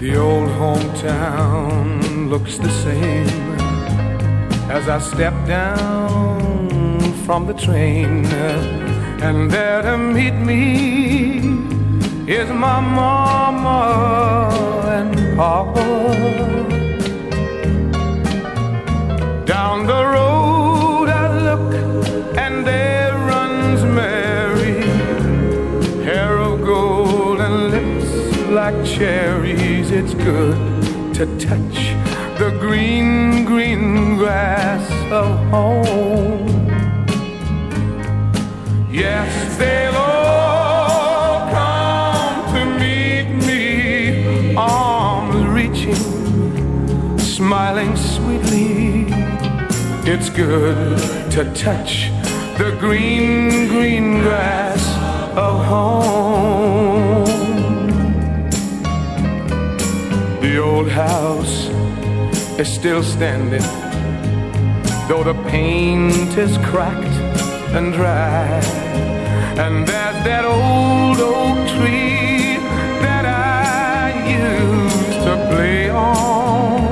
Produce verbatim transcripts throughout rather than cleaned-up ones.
The old hometown looks the same as I step down from the train, and there to meet me is my mama and papa. Down the road I look, and there runs Mary, hair of gold and lips like cherries. It's good to touch the green, green grass of home. Yes, they'll all come to meet me, arms reaching, smiling sweetly. It's good to touch the green, green grass of home. The old house is still standing, though the paint is cracked and dry. And there's that old oak tree that I used to play on.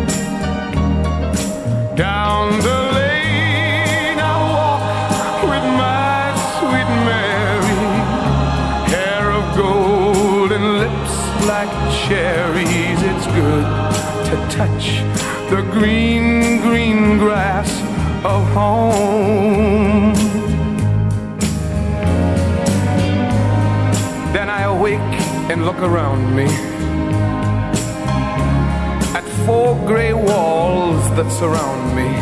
Down the lane I walk with my sweet Mary, hair of gold and lips like cherries. It's good to touch the green, green grass of home. Then I awake and look around me at four gray walls that surround me,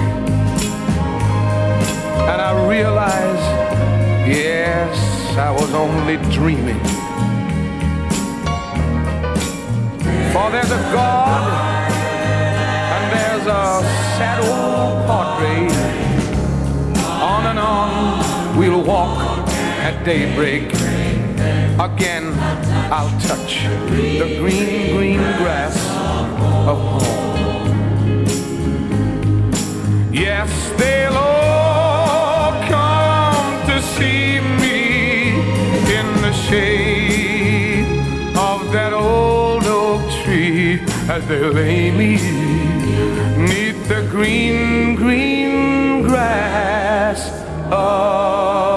and I realize, yes, I was only dreaming. For there's a God, and there's a sad old portrait. On and on we'll walk at daybreak. Again I'll touch the green, green grass of home. Yes, they'll all come to see me in the shade of that old oak tree, as they lay me neath the green, green grass of